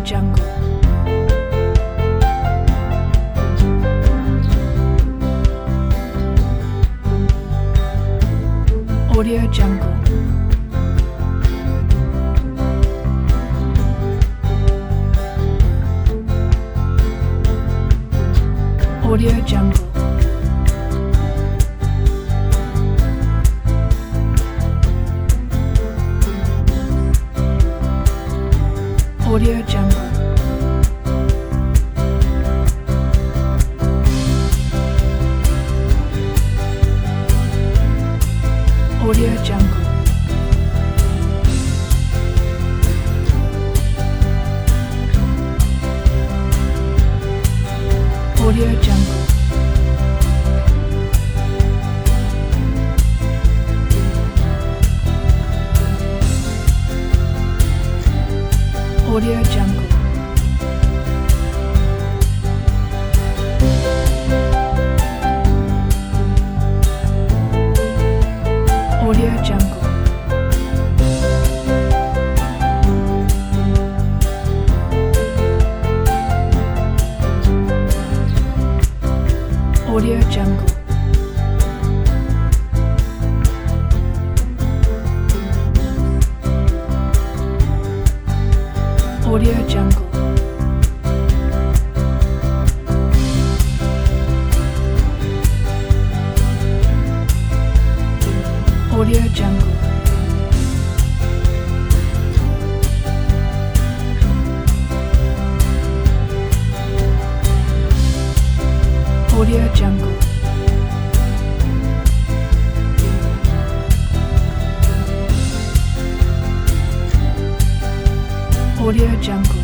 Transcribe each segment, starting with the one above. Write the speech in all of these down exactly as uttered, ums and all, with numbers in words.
Jungle. Audio Jungle. Audio Jungle. Audio Jungle. Audio Jungle. Audio Jungle. Audio Jungle. Audio Jungle. Audio Jungle. Audio Jungle. Audio Jungle. Audio Jungle. Audio Jungle.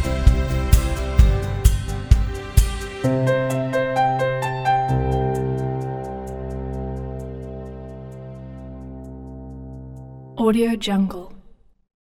Audio Jungle.